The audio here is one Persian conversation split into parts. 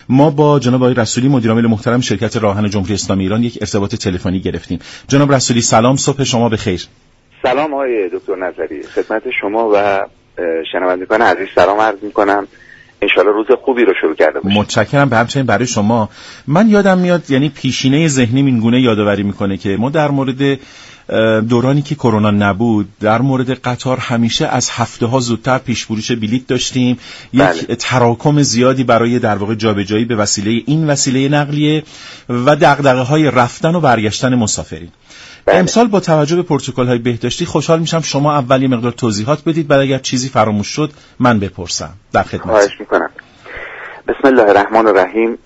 ما با جناب آقای رسولی مدیرعامل محترم شرکت راهن جمهوری اسلامی ایران یک ارتباط تلفنی گرفتیم. جناب رسولی سلام، صبح شما بخیر. سلام آقای دکتر نظری، خدمت شما و شنوندگان عزیز سلام عرض می‌کنم. انشالله روز خوبی رو شروع کرده باشیم. متشکرم. به همچنین برای شما. من یادم میاد، یعنی پیشینه ذهنی این گونه یادآوری میکنه که ما در مورد دورانی که کرونا نبود در مورد قطار همیشه از هفته‌ها زودتر پیش‌فروش بلیط داشتیم. یک تراکم زیادی برای در واقع جابجایی به وسیله این وسیله نقلیه و دغدغه‌های رفتن و برگشتن مسافرین. امسال با توجه به پروتکل‌های بهداشتی خوشحال میشم شما اولی مقدار توضیحات بدید، بعد اگر چیزی فراموش شد من بپرسم. در خدمت. خواهش میکنم. بسم الله الرحمن الرحیم.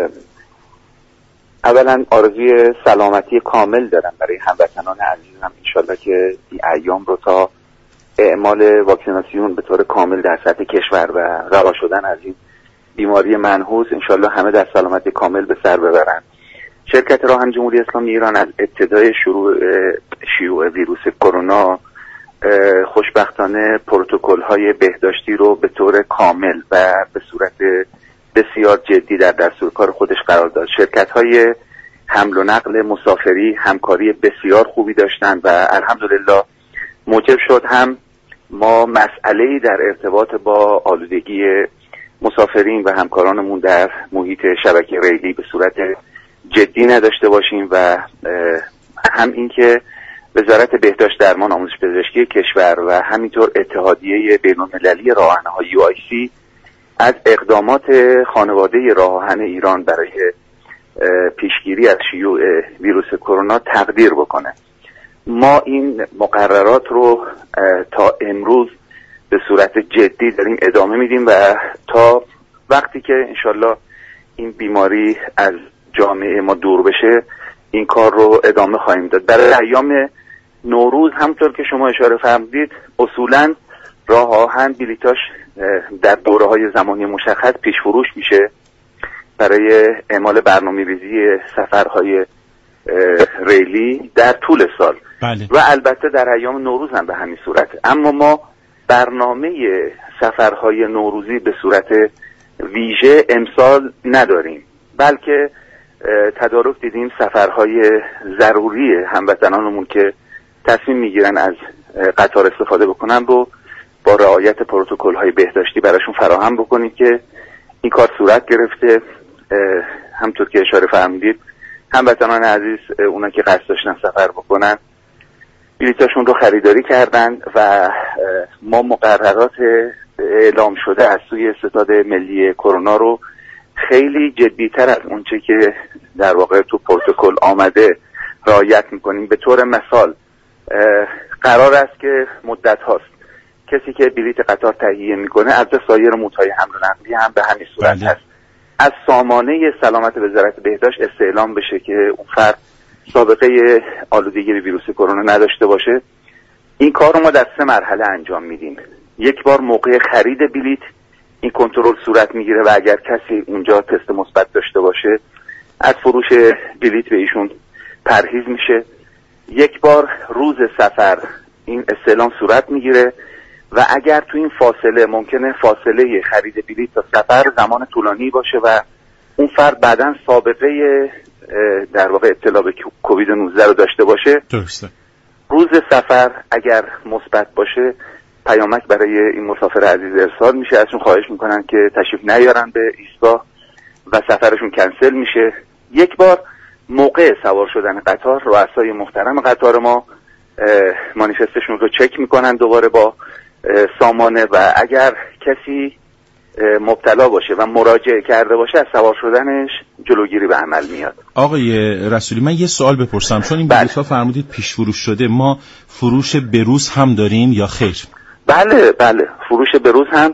اولا آرزوی سلامتی کامل دارم برای هموطنان عزیزم. انشالله که این ایام رو تا اعمال واکسیناسیون به طور کامل در سطح کشور و رها شدن از این بیماری منحوس انشالله همه در سلامتی کامل به سر ببرن. شرکت راهن جمهوری اسلامی ایران از ابتدای شیوع ویروس کرونا خوشبختانه پروتکل‌های بهداشتی رو به طور کامل و به صورت بسیار جدی در دستور کار خودش قرار داد. شرکت‌های حمل و نقل مسافری همکاری بسیار خوبی داشتند و الحمدلله موجب شد هم ما مسئله‌ای در ارتباط با آلودگی مسافرین و همکارانمون در محیط شبکه ریلی به صورت جدی نداشته باشیم و هم اینکه وزارت بهداشت درمان آموزش پزشکی کشور و همینطور اتحادیه بین‌المللی راهن‌های UIC از اقدامات خانواده راهن ایران برای پیشگیری از شیوع ویروس کرونا تقدیر بکنه. ما این مقررات رو تا امروز به صورت جدی داریم ادامه میدیم و تا وقتی که انشالله این بیماری از جامعه ما دور بشه این کار رو ادامه خواهیم داد. برای ایام نوروز همونطور که شما اشاره فرمودید اصولاً راه آهن بلیتاش در دوره‌های زمانی مشخص پیش فروش میشه برای اعمال برنامه‌ریزی سفرهای ریلی در طول سال. بله. و البته در ایام نوروز هم به همین صورت. اما ما برنامه سفرهای نوروزی به صورت ویژه امسال نداریم، بلکه تدارک دیدیم سفرهای ضروری هموطنانمون که تصمیم میگیرن از قطار استفاده بکنن رو با رعایت پروتکل‌های بهداشتی براشون فراهم بکنید که این کار صورت گرفته. همطور که اشاره فرمودید هموطنان عزیز اونا که قصد داشتن سفر بکنن بلیطاشون رو خریداری کردن و ما مقررات اعلام شده از سوی ستاد ملی کرونا رو خیلی جدی‌تر از اونچه که در واقع تو پروتکل آمده رعایت میکنیم. به طور مثال قرار است که مدت هاست کسی که بلیط قطار تهیه میکنه از سایر مودهای حمل و نقلی هم به همین صورت هست از سامانه سلامت وزارت بهداشت استعلام بشه که اون فرد سابقه آلودگی به ویروس کرونا نداشته باشه. این کار رو ما در 3 مرحله انجام میدیم. یک بار موقع خرید بلیط این کنترل صورت میگیره و اگر کسی اونجا تست مثبت داشته باشه از فروش بلیط به ایشون پرهیز میشه. یک بار روز سفر این استعلام صورت میگیره و اگر تو این فاصله ممکنه فاصله خرید بلیط تا سفر زمان طولانی باشه و اون فرد بعداً سابقه در واقع ابتلا به کووید 19 رو داشته باشه، درسته، روز سفر اگر مثبت باشه پیامک برای این مسافر عزیز ارسال میشه. ازشون خواهش میکنن که تشریف نیارن به ایستگاه و سفرشون کنسل میشه. یک بار موقع سوار شدن قطار رؤسای محترم قطار ما مانیفستشون رو چک میکنن دوباره با سامانه و اگر کسی مبتلا باشه و مراجعه کرده باشه از سوار شدنش جلوگیری به عمل میاد. آقای رسولی من یه سوال بپرسم، چون این بلیط‌ها فرمودید پیش فروش شده، ما فروش بروز هم داریم یا خیر؟ بله فروش بروز هم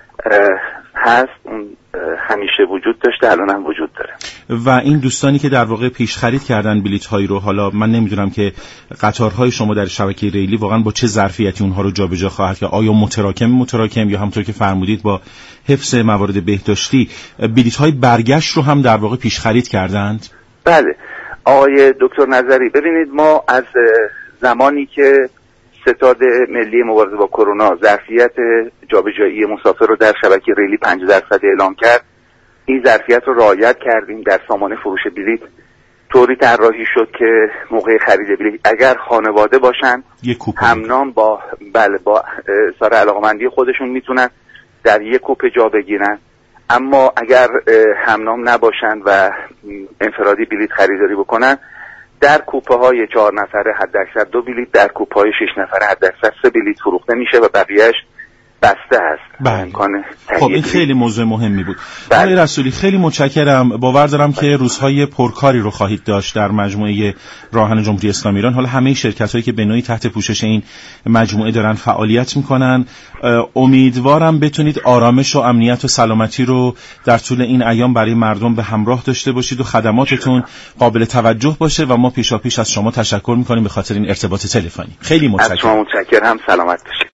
هست، اون همیشه وجود داشته، الان هم وجود داره. و این دوستانی که در واقع پیش خرید کردن بلیط‌هایی رو، حالا من نمیدونم که قطارهای شما در شبکه ریلی واقعا با چه ظرفیتی اونها رو جابجا خواهد کرد، آیا متراکم یا همونطور که فرمودید با حفظ موارد بهداشتی بلیط‌های برگشت رو هم در واقع پیش خرید کردند؟ بله آقای دکتر نظری، ببینید ما از زمانی که ستاد ملی مبارزه با کرونا ظرفیت جابجایی مسافر رو در شبکه ریلی 50% اعلام کرد این ظرفیت رو رعایت کردیم. در سامانه فروش بلیط طوری طراحی شد که موقع خرید بلیط اگر خانواده باشن همنام با سر علاقمندی خودشون میتونن در یک کوپه جا بگیرن، اما اگر همنام نباشن و انفرادی بلیط خریداری بکنن در کوپه های 4 نفره حداکثر 2 بلیط، در کوپه های 6 نفره حداکثر 3 بلیط فروخته میشه و بقیهش بسته است. امکان خب این خیلی موضوع مهمی بود. آقای رسولی خیلی متشکرم. باور دارم که روزهای پرکاری رو خواهید داشت در مجموعه راهن جمهوری اسلامی ایران. حالا همه شرکت‌هایی که به نوعی تحت پوشش این مجموعه دارن فعالیت میکنن، امیدوارم بتونید آرامش و امنیت و سلامتی رو در طول این ایام برای مردم به همراه داشته باشید و خدماتتون قابل توجه باشه و ما پیشاپیش از شما تشکر میکنیم به خاطر این ارتباط تلفنی. خیلی متشکرم. از شما متشکرم. سلامت باشید.